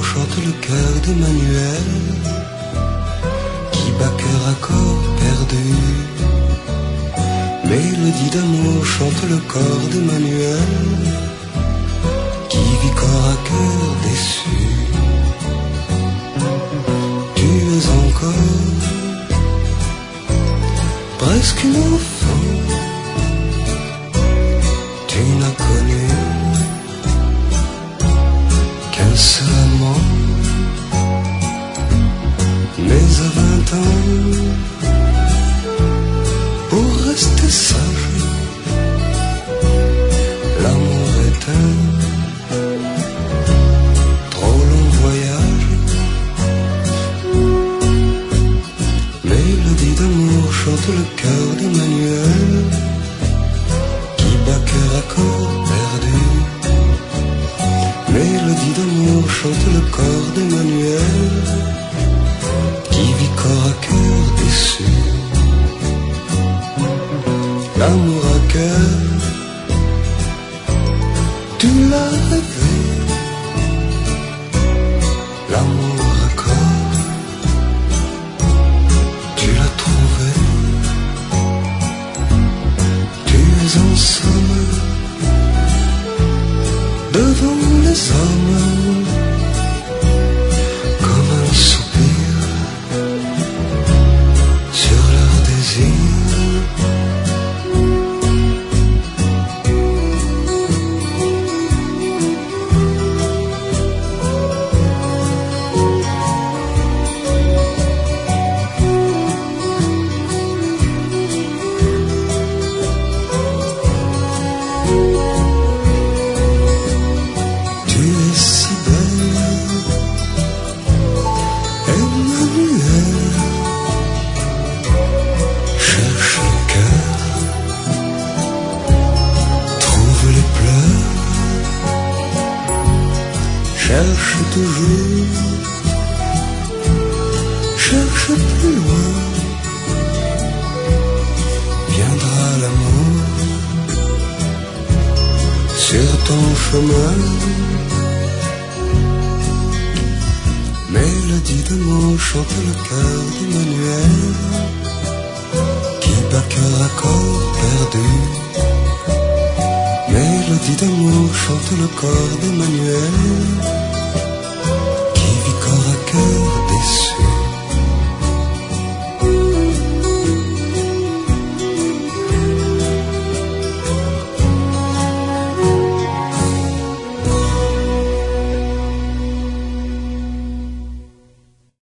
chante le cœur d'Emmanuel, qui bat cœur à corps perdu. Mélodie d'amour chante le corps d'Emmanuel, qui vit corps à cœur déçu. Tu es encore presque une enfant, tu n'as connu qu'un seul amant. Mais à 20 ans, pour rester sage, l'amour est un trop long voyage. Mélodie d'amour chante le cœur d'Emmanuel, qui bat cœur à corps perdu. Mélodie d'amour chante le corps d'Emmanuel, qui vit corps à cœur déçu. L'amour à cœur, tu l'as rêvé. L'amour à corps, tu l'as trouvé. Tu es en somme devant les hommes, comme un soupir sur leur désir. Cherche toujours, cherche plus loin, viendra l'amour sur ton chemin. Mélodie d'amour chante le cœur d'Emmanuel, qui bat cœur à corps perdu. Mélodie d'amour chante le corps d'Emmanuel,